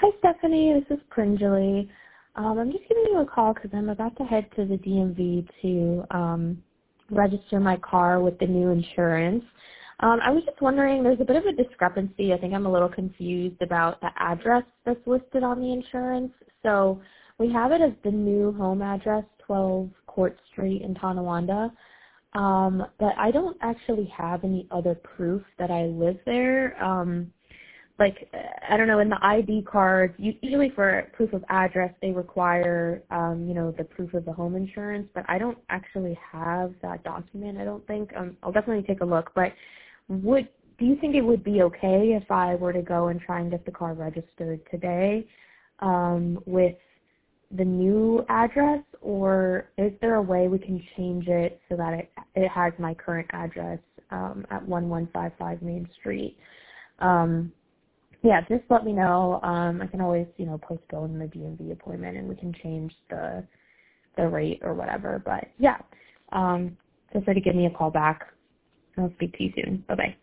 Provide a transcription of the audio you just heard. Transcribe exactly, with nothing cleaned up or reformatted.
Hi, Stephanie. This is Prinjali. Um, I'm just giving you a call because I'm about to head to the D M V to um, register my car with the new insurance. Um, I was just wondering, there's a bit of a discrepancy. I think I'm a little confused about the address that's listed on the insurance. So we have it as the new home address, twelve Court Street in Tonawanda. Um, but I don't actually have any other proof that I live there. Um, like, I don't know, in the I D cards, usually for proof of address, they require, um, you know, the proof of the home insurance, but I don't actually have that document, I don't think. Um, I'll definitely take a look, but would, do you think it would be okay if I were to go and try and get the car registered today um, with the new address, or is there a way we can change it so that it, it has my current address um, at one one five five Main Street? Um, Yeah, just let me know. Um, I can always, you know, postpone the D M V appointment and we can change the the rate or whatever. But yeah, um, feel free to give me a call back. I'll speak to you soon. Bye bye.